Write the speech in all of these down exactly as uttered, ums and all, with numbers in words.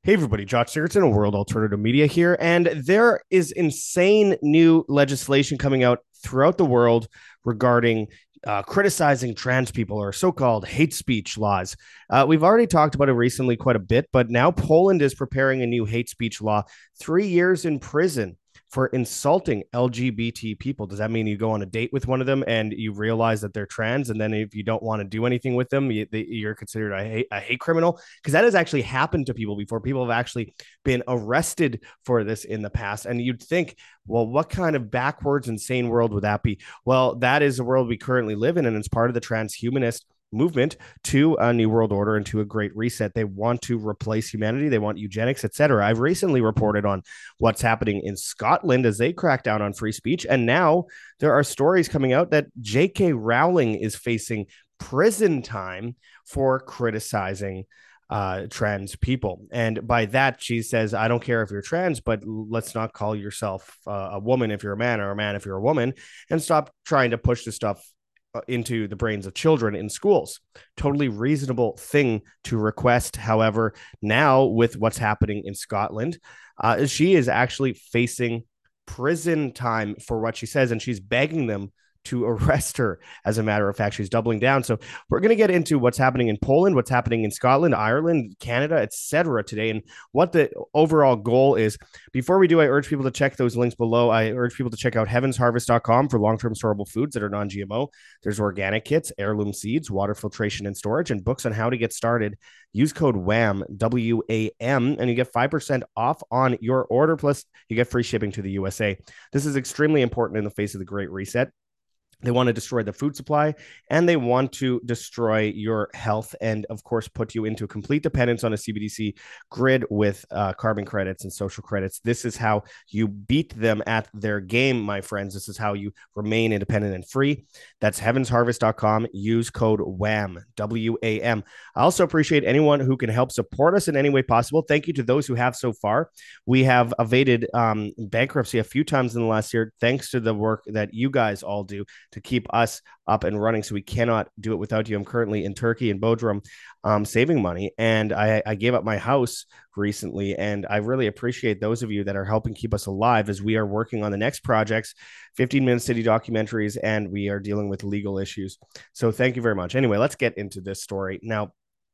Hey everybody, Josh Sigurdsson of World Alternative Media here, and there is insane new legislation coming out throughout the world regarding uh, criticizing trans people, or so-called hate speech laws. Uh, we've already talked about it recently quite a bit, but now Poland is preparing a new hate speech law, three years in prison for insulting L G B T people. Does that mean you go on a date with one of them and you realize that they're trans, and then if you don't want to do anything with them, you, you're considered a hate, a hate criminal? Because that has actually happened to people before. People have actually been arrested for this in the past. And you'd think, well, what kind of backwards, insane world would that be? Well, that is the world we currently live in, and it's part of the transhumanist movement to a new world order and to a great reset. They want to replace humanity. They want eugenics, et cetera. I've recently reported on what's happening in Scotland as they crack down on free speech. And now there are stories coming out that J K. Rowling is facing prison time for criticizing uh, trans people. And by that, she says, I don't care if you're trans, but let's not call yourself uh, a woman if you're a man, or a man if you're a woman, and stop trying to push this stuff into the brains of children in schools. Totally reasonable thing to request. However, now with what's happening in Scotland, uh, she is actually facing prison time for what she says, and she's begging them to arrest her. As a matter of fact, she's doubling down. So we're going to get into what's happening in Poland, what's happening in Scotland, Ireland, Canada, et cetera today, and what the overall goal is. Before we do, I urge people to check those links below. I urge people to check out heavens harvest dot com for long-term storable foods that are non-G M O. There's organic kits, heirloom seeds, water filtration and storage, and books on how to get started. Use code W A M, W A M, and you get five percent off on your order, plus you get free shipping to the U S A. This is extremely important in the face of the Great Reset. They want to destroy the food supply, and they want to destroy your health, and of course put you into complete dependence on a C B D C grid with uh, carbon credits and social credits. This is how you beat them at their game, my friends. This is how you remain independent and free. That's heavens harvest dot com. Use code W A M, W A M. I also appreciate anyone who can help support us in any way possible. Thank you to those who have so far. We have evaded um, bankruptcy a few times in the last year, thanks to the work that you guys all do to keep us up and running. So we cannot do it without you. I'm currently in Turkey and Bodrum um, saving money, and I, I gave up my house recently, and I really appreciate those of you that are helping keep us alive as we are working on the next projects, fifteen minute city documentaries, and we are dealing with legal issues. So thank you very much. Anyway, let's get into this story. Now,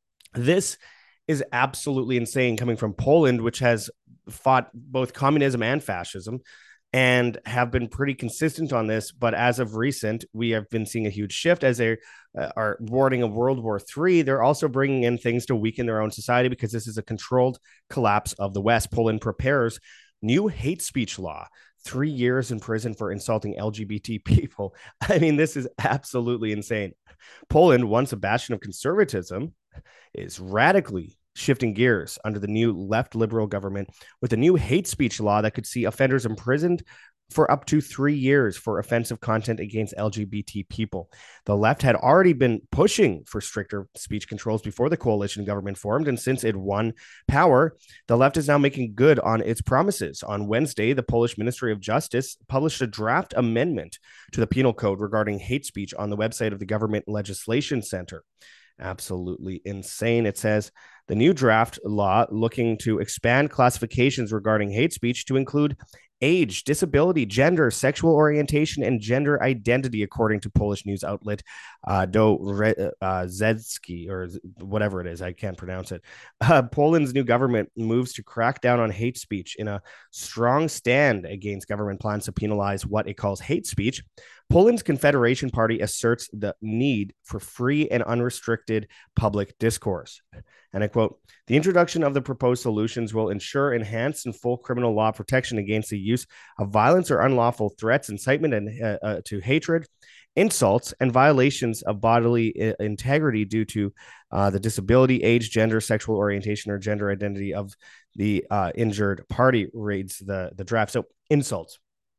this is absolutely insane, coming from Poland, which has fought both communism and fascism and have been pretty consistent on this. But as of recent, we have been seeing a huge shift as they uh, are warning of World War Three. They're also bringing in things to weaken their own society, because this is a controlled collapse of the West. Poland prepares new hate speech law, three years in prison for insulting L G B T people. I mean, this is absolutely insane. Poland, once a bastion of conservatism, is radically shifting gears under the new left liberal government with a new hate speech law that could see offenders imprisoned for up to three years for offensive content against L G B T people. The left had already been pushing for stricter speech controls before the coalition government formed, and since it won power, the left is now making good on its promises. On Wednesday, the Polish Ministry of Justice published a draft amendment to the penal code regarding hate speech on the website of the Government Legislation Center. Absolutely insane. It says the new draft law looking to expand classifications regarding hate speech to include age, disability, gender, sexual orientation, and gender identity, according to Polish news outlet uh, Do uh, Zedzki, or whatever it is. I can't pronounce it. Uh, Poland's new government moves to crack down on hate speech in a strong stand against government plans to penalize what it calls hate speech. Poland's Confederation Party asserts the need for free and unrestricted public discourse. And I quote, the introduction of the proposed solutions will ensure enhanced and full criminal law protection against the use of violence or unlawful threats, incitement and, uh, uh, to hatred, insults, and violations of bodily uh, integrity due to uh, the disability, age, gender, sexual orientation, or gender identity of the uh, injured party, reads the, the draft. So insults.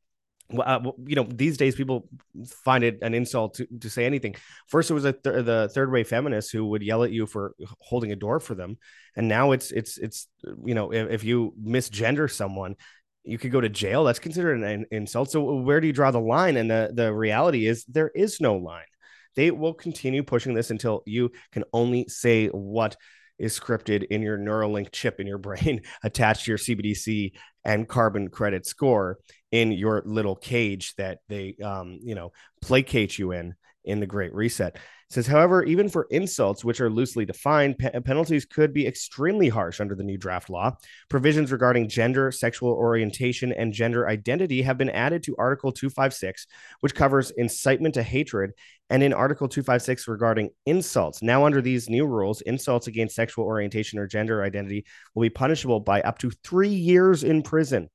Uh, you know, these days people find it an insult to, to say anything. First, it was a th- the third way feminists who would yell at you for holding a door for them, and now it's it's it's you know, if, if you misgender someone, you could go to jail. That's considered an insult. So where do you draw the line? And the the reality is there is no line. They will continue pushing this until you can only say what is scripted in your Neuralink chip in your brain attached to your C B D C and carbon credit score in your little cage that they, um, you know, placate you in in the Great Reset. It says, however, even for insults, which are loosely defined, pe- penalties could be extremely harsh under the new draft law. Provisions regarding gender, sexual orientation, and gender identity have been added to Article two fifty-six, which covers incitement to hatred, and in Article two fifty-six regarding insults. Now, under these new rules, insults against sexual orientation or gender identity will be punishable by up to three years in prison.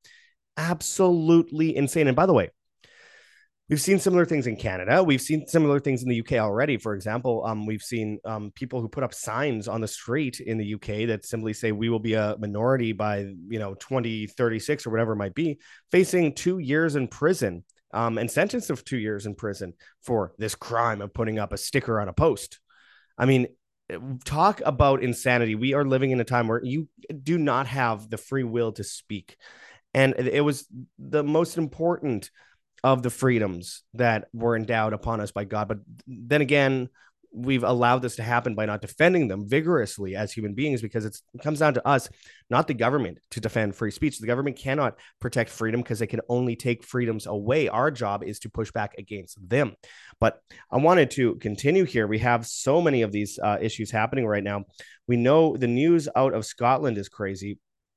Absolutely insane. And by the way, we've seen similar things in Canada. We've seen similar things in the U K already. For example, um, we've seen um, people who put up signs on the street in the U K that simply say we will be a minority by, you know, twenty thirty-six or whatever it might be, facing two years in prison um, and sentenced of two years in prison for this crime of putting up a sticker on a post. I mean, talk about insanity. We are living in a time where you do not have the free will to speak. And it was the most important of the freedoms that were endowed upon us by God. But then again, we've allowed this to happen by not defending them vigorously as human beings, because it's, it comes down to us, not the government, to defend free speech. The government cannot protect freedom because they can only take freedoms away. Our job is to push back against them. But I wanted to continue here. We have so many of these uh, issues happening right now. We know the news out of Scotland is crazy,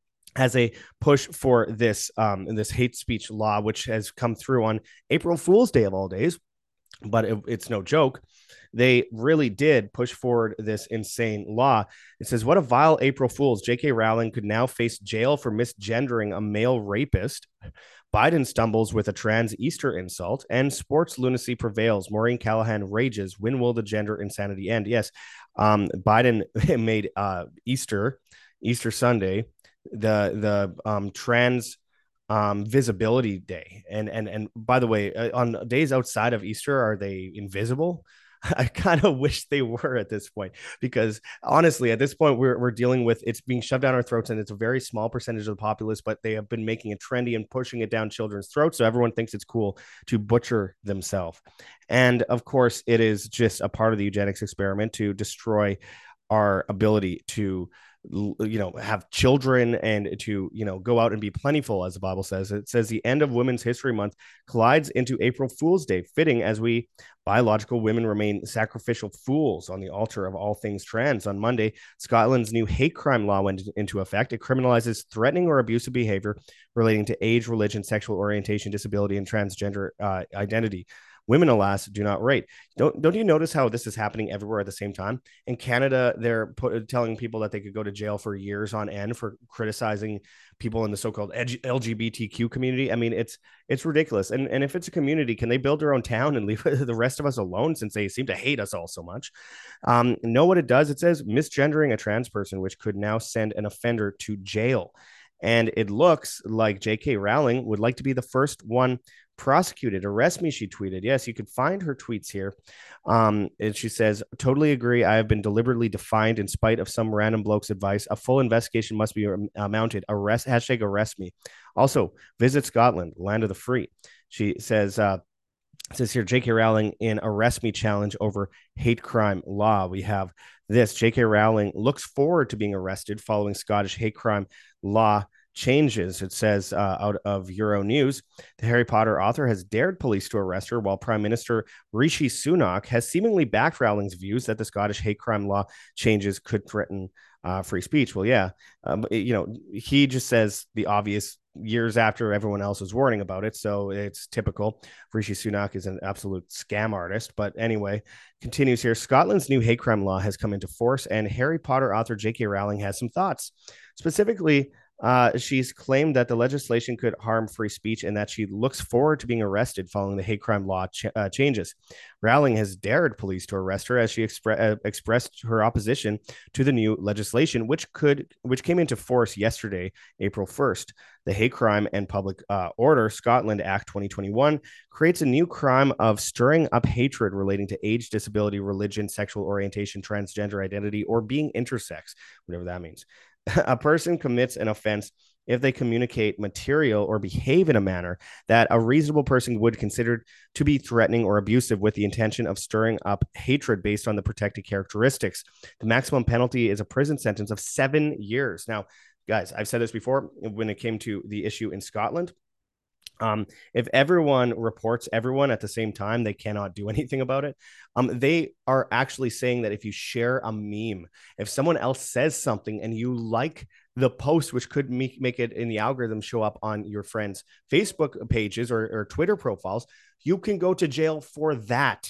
as a push for this um, this hate speech law, which has come through on April Fool's Day of all days. But it, it's no joke. They really did push forward this insane law. It says, what a vile April Fools. J K Rowling could now face jail for misgendering a male rapist. Biden stumbles with a trans Easter insult, and sports lunacy prevails. Maureen Callahan rages. When will the gender insanity end? Yes, um, Biden made uh, Easter, Easter Sunday, the the um, trans um, visibility day. And and and by the way, uh, on days outside of Easter, are they invisible? I kind of wish they were at this point, because honestly, at this point, we're, we're dealing with it's being shoved down our throats, and it's a very small percentage of the populace, but they have been making it trendy and pushing it down children's throats. So everyone thinks it's cool to butcher themselves. And of course, it is just a part of the eugenics experiment to destroy our ability to, you know, have children and to, you know, go out and be plentiful, as the Bible says. It says the end of Women's History Month collides into April Fool's Day, fitting as we biological women remain sacrificial fools on the altar of all things trans. On Monday, Scotland's new hate crime law went into effect. It criminalizes threatening or abusive behavior relating to age, religion, sexual orientation, disability, and transgender uh, identity. Women, alas, do not rate. Don't don't you notice how this is happening everywhere at the same time? In Canada, they're put, telling people that they could go to jail for years on end for criticizing people in the so-called L G B T Q community. I mean, it's it's ridiculous. And and if it's a community, can they build their own town and leave the rest of us alone, since they seem to hate us all so much? Um, know what it does? It says misgendering a trans person, which could now send an offender to jail. And it looks like J K Rowling would like to be the first one prosecuted. Arrest me, she tweeted. Yes, you could find her tweets here. Um, and she says, totally agree. I have been deliberately defined in spite of some random bloke's advice. A full investigation must be uh, mounted. Arrest, hashtag arrest me. Also, visit Scotland, land of the free. She says, uh, it says here, J K Rowling in arrest me challenge over hate crime law. We have this. J K Rowling looks forward to being arrested following Scottish hate crime law changes. It says uh, out of Euro News, the Harry Potter author has dared police to arrest her, while Prime Minister Rishi Sunak has seemingly backed Rowling's views that the Scottish hate crime law changes could threaten uh, free speech. Well, yeah, um, you know, he just says the obvious years after everyone else was warning about it. So it's typical. Rishi Sunak is an absolute scam artist. But anyway, continues here. Scotland's new hate crime law has come into force, and Harry Potter author J K Rowling has some thoughts. Specifically, Uh, she's claimed that the legislation could harm free speech and that she looks forward to being arrested following the hate crime law ch- uh, changes. Rowling has dared police to arrest her as she expre- uh, expressed her opposition to the new legislation, which could which came into force yesterday, April first. The Hate Crime and Public uh, Order Scotland Act twenty twenty-one creates a new crime of stirring up hatred relating to age, disability, religion, sexual orientation, transgender identity, or being intersex, whatever that means. A person commits an offense if they communicate material or behave in a manner that a reasonable person would consider to be threatening or abusive with the intention of stirring up hatred based on the protected characteristics. The maximum penalty is a prison sentence of seven years. Now, guys, I've said this before when it came to the issue in Scotland. Um, if everyone reports everyone at the same time, they cannot do anything about it. Um, they are actually saying that if you share a meme, if someone else says something and you like the post, which could make, make it in the algorithm show up on your friends' Facebook pages or, or Twitter profiles, you can go to jail for that.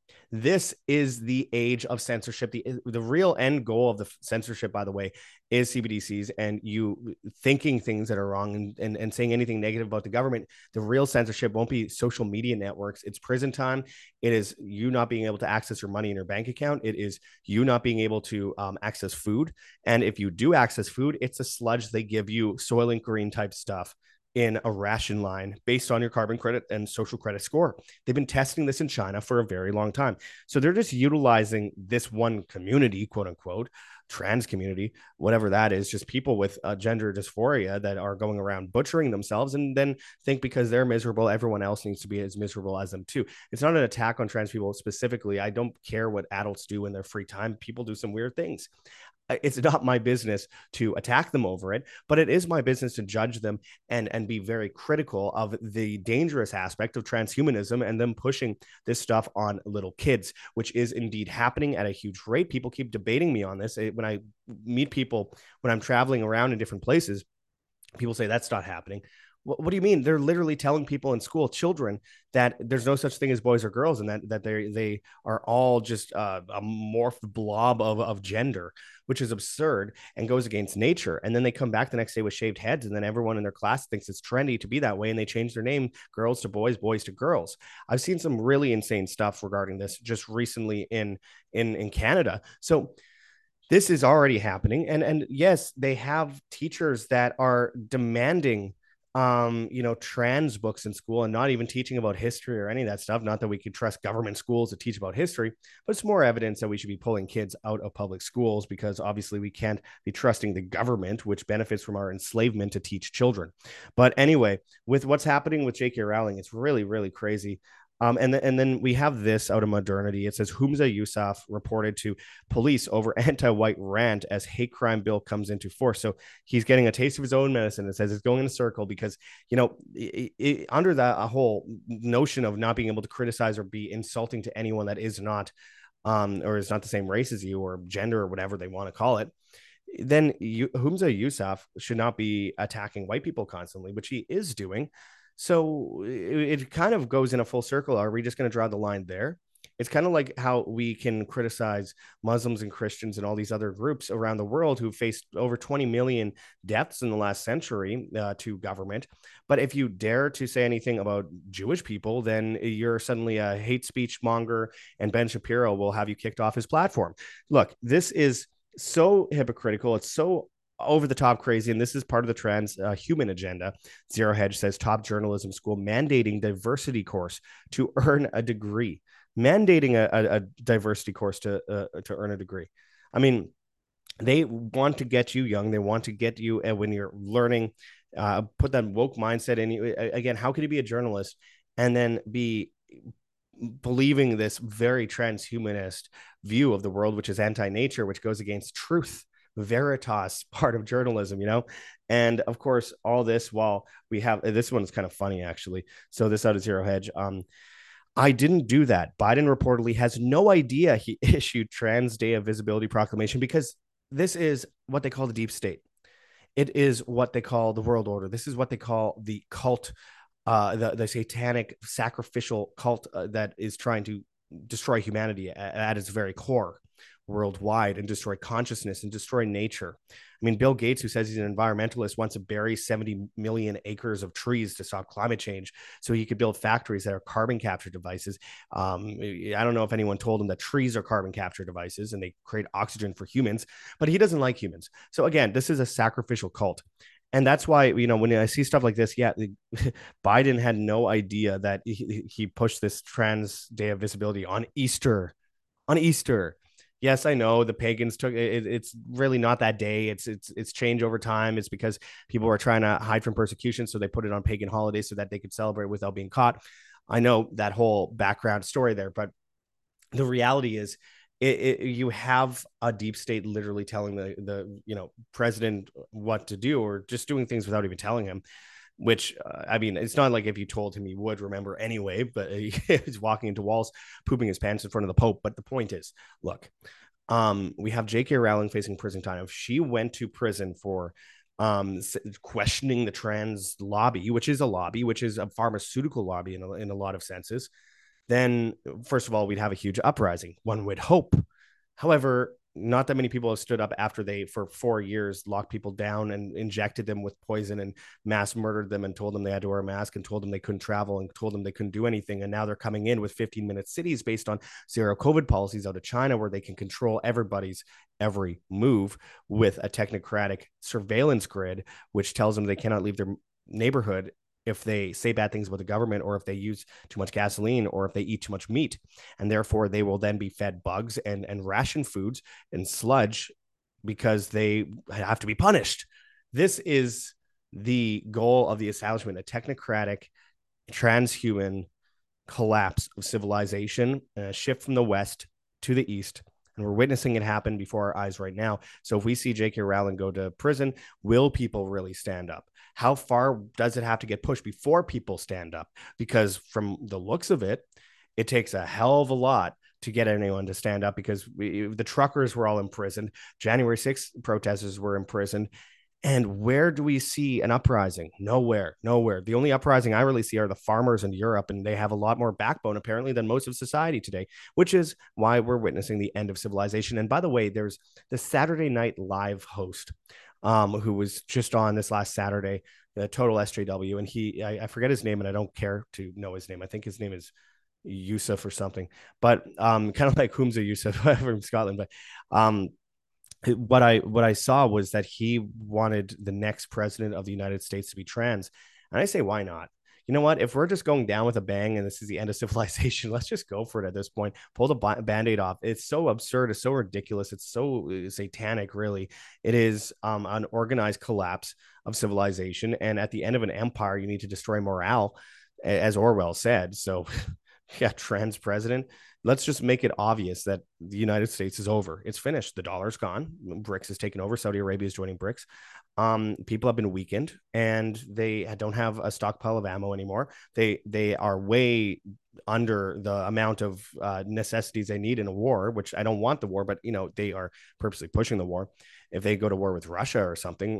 This is the age of censorship. The, the real end goal of the censorship, by the way, is C B D Cs and you thinking things that are wrong and, and, and saying anything negative about the government. The real censorship won't be social media networks. It's prison time. It is you not being able to access your money in your bank account. It is you not being able to um, access food. And if you do access food, it's a sludge they give you, Soylent Green type stuff in a ration line based on your carbon credit and social credit score. They've been testing this in China for a very long time. So they're just utilizing this one community, quote unquote, trans community, whatever that is, just people with uh, gender dysphoria that are going around butchering themselves and then think because they're miserable, everyone else needs to be as miserable as them too. It's not an attack on trans people specifically. I don't care what adults do in their free time. People do some weird things. It's not my business to attack them over it, but it is my business to judge them and and be very critical of the dangerous aspect of transhumanism and them pushing this stuff on little kids, which is indeed happening at a huge rate. People keep debating me on this. When I meet people, when I'm traveling around in different places, people say that's not happening. What, what do you mean? They're literally telling people in school, children, that there's no such thing as boys or girls, and that that they they are all just uh, a morphed blob of of gender, which is absurd and goes against nature. And then they come back the next day with shaved heads, and then everyone in their class thinks it's trendy to be that way, and they change their name, girls to boys, boys to girls. I've seen some really insane stuff regarding this just recently in in in Canada. So this is already happening, and and yes, they have teachers that are demanding um you know trans books in school and not even teaching about history or any of that stuff. Not that we could trust government schools to teach about history, but it's more evidence that we should be pulling kids out of public schools, because obviously we can't be trusting the government, which benefits from our enslavement, to teach children. But anyway, with what's happening with J K Rowling, it's really really crazy. Um, and, th- and then we have this out of modernity. It says Humza Yousaf reported to police over anti-white rant as hate crime bill comes into force. So he's getting a taste of his own medicine. It says it's going in a circle because, you know, it, it, under that a whole notion of not being able to criticize or be insulting to anyone that is not um, or is not the same race as you or gender or whatever they want to call it, then you, Humza Yousaf should not be attacking white people constantly, which he is doing. So it, it kind of goes in a full circle. Are we just going to draw the line there? It's kind of like how we can criticize Muslims and Christians and all these other groups around the world who faced over twenty million deaths in the last century uh, to government. But if you dare to say anything about Jewish people, then you're suddenly a hate speech monger, and Ben Shapiro will have you kicked off his platform. Look, this is so hypocritical. It's so over the top crazy, and this is part of the trans uh, human agenda. Zero Hedge says top journalism school mandating diversity course to earn a degree, mandating a, a, a diversity course to uh, to earn a degree. I mean, they want to get you young. They want to get you uh, when you're learning, uh, put that woke mindset in you. Again, how could you be a journalist and then be believing this very transhumanist view of the world, which is anti-nature, which goes against truth? Veritas part of journalism, you know. And of course, all this while we have this one is kind of funny actually. So this out of Zero Hedge. Um, I didn't do that. Biden reportedly has no idea he issued Trans Day of Visibility proclamation because this is what they call the deep state. It is what they call the world order. This is what they call the cult, uh, the, the satanic sacrificial cult uh, that is trying to destroy humanity at, at its very core worldwide and destroy consciousness and destroy nature. I mean, Bill Gates, who says he's an environmentalist, wants to bury seventy million acres of trees to stop climate change so he could build factories that are carbon capture devices. Um, I don't know if anyone told him that trees are carbon capture devices and they create oxygen for humans, but he doesn't like humans. So again, this is a sacrificial cult. And that's why, you know, when I see stuff like this, yeah, Biden had no idea that he, he pushed this Trans Day of Visibility on Easter, on Easter. Yes, I know the pagans took it, it's really not that day. It's it's it's changed over time. It's because people were trying to hide from persecution, so they put it on pagan holidays so that they could celebrate without being caught. I know that whole background story there, but the reality is it, it, you have a deep state literally telling the the you know president what to do, or just doing things without even telling him, which uh, I mean, it's not like if you told him he would remember anyway, but he's walking into walls, pooping his pants in front of the Pope. But the point is, look, um, we have J K. Rowling facing prison time. If she went to prison for um, questioning the trans lobby, which is a lobby, which is a pharmaceutical lobby in a, in a lot of senses, then first of all, we'd have a huge uprising. One would hope. However, not that many people have stood up after they, for four years, locked people down and injected them with poison and mass murdered them and told them they had to wear a mask and told them they couldn't travel and told them they couldn't do anything. And now they're coming in with fifteen minute cities based on zero COVID policies out of China, where they can control everybody's every move with a technocratic surveillance grid, which tells them they cannot leave their neighborhood if they say bad things about the government, or if they use too much gasoline, or if they eat too much meat. And therefore they will then be fed bugs and, and ration foods and sludge because they have to be punished. This is the goal of the establishment, a technocratic, transhuman collapse of civilization, a shift from the West to the East. And we're witnessing it happen before our eyes right now. So if we see J K. Rowling go to prison, will people really stand up? How far does it have to get pushed before people stand up? Because from the looks of it, it takes a hell of a lot to get anyone to stand up, because we, the truckers were all imprisoned. January sixth protesters were imprisoned. And where do we see an uprising? Nowhere, nowhere. The only uprising I really see are the farmers in Europe, and they have a lot more backbone apparently than most of society today, which is why we're witnessing the end of civilization. And by the way, there's the Saturday Night Live host um, who was just on this last Saturday, the Total S J W, and he, I, I forget his name, and I don't care to know his name. I think his name is Yusuf or something, but um, kind of like Humza Yusuf from Scotland, but um, what I what I saw was that he wanted the next president of the United States to be trans. And I say, why not? You know what? If we're just going down with a bang and this is the end of civilization, let's just go for it at this point. Pull the band-aid off. It's so absurd. It's so ridiculous. It's so uh, satanic, really. It is um, an organized collapse of civilization. And at the end of an empire, you need to destroy morale, as Orwell said. So yeah, trans president. Let's just make it obvious that the United States is over. It's finished. The dollar's gone. BRICS is taken over. Saudi Arabia is joining BRICS. Um, people have been weakened, and they don't have a stockpile of ammo anymore. They they are way under the amount of uh, necessities they need in a war, which I don't want the war, but you know they are purposely pushing the war. If they go to war with Russia or something,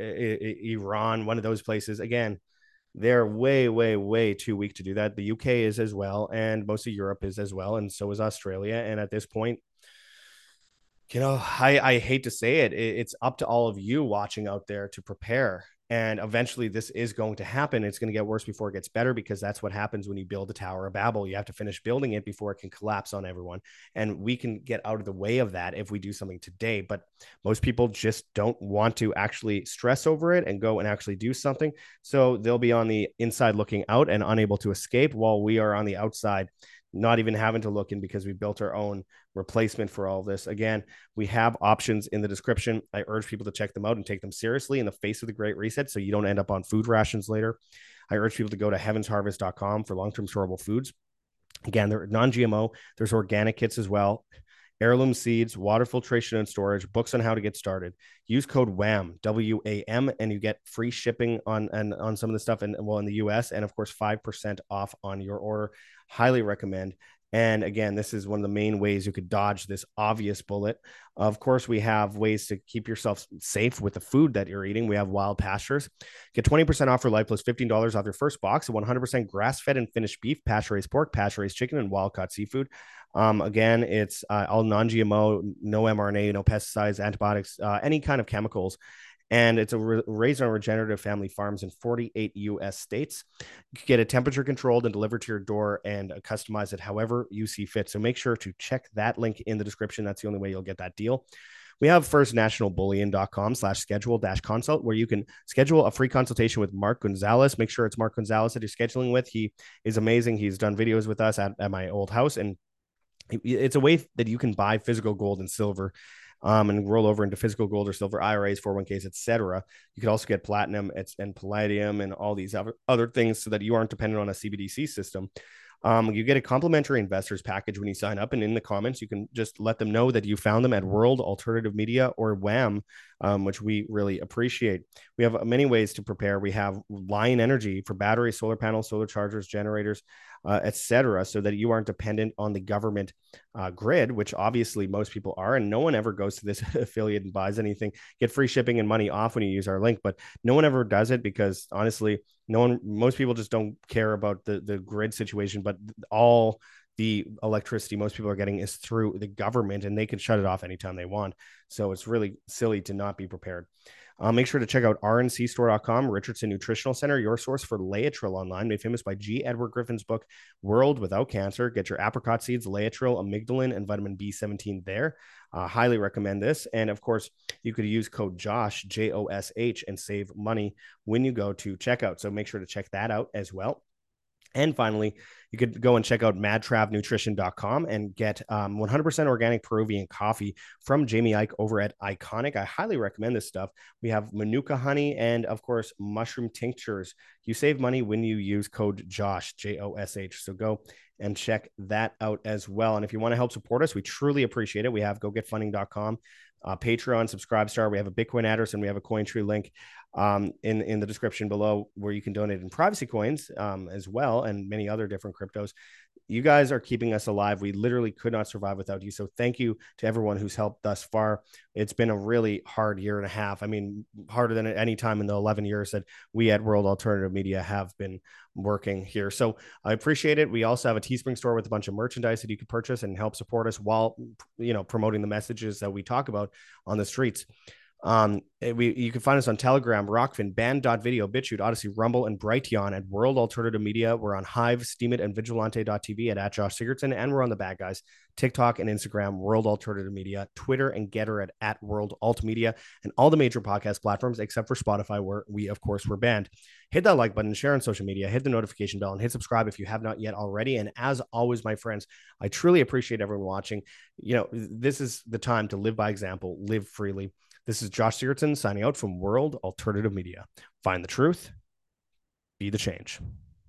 Iran, one of those places, again, they're way, way, way too weak to do that. The U K is as well, and most of Europe is as well, and so is Australia. And at this point, you know, I, I hate to say it, it's up to all of you watching out there to prepare. And eventually, this is going to happen. It's going to get worse before it gets better, because that's what happens when you build the Tower of Babel. You have to finish building it before it can collapse on everyone. And we can get out of the way of that if we do something today. But most people just don't want to actually stress over it and go and actually do something. So they'll be on the inside looking out and unable to escape, while we are on the outside, not even having to look in, because we built our own replacement for all of this. Again, we have options in the description. I urge people to check them out and take them seriously in the face of the Great Reset, so you don't end up on food rations later. I urge people to go to heavens harvest dot com for long-term storable foods. Again, they're non-G M O. There's organic kits as well. Heirloom seeds, water filtration and storage, books on how to get started. Use code W A M, W A M, and you get free shipping on and on some of the stuff, and well, in the U S, and of course five percent off on your order. Highly recommend. And again, this is one of the main ways you could dodge this obvious bullet. Of course, we have ways to keep yourself safe with the food that you're eating. We have Wild Pastures. Get twenty percent off for life plus fifteen dollars off your first box of one hundred percent grass-fed and finished beef, pasture-raised pork, pasture-raised chicken, and wild-caught seafood. Um, again, it's uh, all non-G M O, no mRNA, no pesticides, antibiotics, uh, any kind of chemicals. And it's a re- raised on regenerative family farms in forty-eight U S states. You can get it temperature controlled and delivered to your door, and uh, customize it however you see fit. So make sure to check that link in the description. That's the only way you'll get that deal. We have first national bullion dot com slash schedule dash consult, where you can schedule a free consultation with Mark Gonzalez. Make sure it's Mark Gonzalez that you're scheduling with. He is amazing. He's done videos with us at, at my old house, and It's a way that you can buy physical gold and silver, um, and roll over into physical gold or silver I R As, four oh one k's, et cetera. You could also get platinum and palladium and all these other, other things so that you aren't dependent on a C B D C system. Um, you get a complimentary investors package when you sign up, and in the comments, you can just let them know that you found them at World Alternative Media or W A M, um, which we really appreciate. We have many ways to prepare. We have Lion Energy for batteries, solar panels, solar chargers, generators, uh, et cetera, so that you aren't dependent on the government uh, grid, which obviously most people are, and no one ever goes to this affiliate and buys anything. Get free shipping and money off when you use our link, but no one ever does it because honestly, no one, most people just don't care about the the grid situation, but all the electricity most people are getting is through the government, and they can shut it off anytime they want. So it's really silly to not be prepared. Uh, make sure to check out R N C store dot com, Richardson Nutritional Center, your source for Laetrile online, made famous by G. Edward Griffin's book, World Without Cancer. Get your apricot seeds, Laetrile, amygdalin, and vitamin B seventeen there. Uh, highly recommend this. And of course, you could use code Josh, J O S H, and save money when you go to checkout. So make sure to check that out as well. And finally, you could go and check out mad trav nutrition dot com and get um, one hundred percent organic Peruvian coffee from Jamie Ike over at Iconic. I highly recommend this stuff. We have Manuka honey and, of course, mushroom tinctures. You save money when you use code Josh, J O S H. So go and check that out as well. And if you want to help support us, we truly appreciate it. We have go get funding dot com. Uh, Patreon, Subscribestar. We have a Bitcoin address and we have a CoinTree link um, in, in the description below where you can donate in privacy coins um, as well, and many other different cryptos. You guys are keeping us alive. We literally could not survive without you. So thank you to everyone who's helped thus far. It's been a really hard year and a half. I mean, harder than at any time in the eleven years that we at World Alternative Media have been working here. So I appreciate it. We also have a Teespring store with a bunch of merchandise that you can purchase and help support us while, you know, promoting the messages that we talk about on the streets. Um, we you can find us on Telegram, Rockfin, Band.video, BitChute, Odyssey, Rumble, and Brighteon at World Alternative Media. We're on Hive, Steemit, and Vigilante dot T V at, at Josh Sigurdson, and we're on the Bad Guys, TikTok and Instagram, World Alternative Media, Twitter and Getter at, at World Alt Media, and all the major podcast platforms except for Spotify, where we, of course, were banned. Hit that like button, share on social media, hit the notification bell, and hit subscribe if you have not yet already. And as always, my friends, I truly appreciate everyone watching. You know, this is the time to live by example, live freely. This is Josh Sigurdson signing out from World Alternative Media. Find the truth, be the change.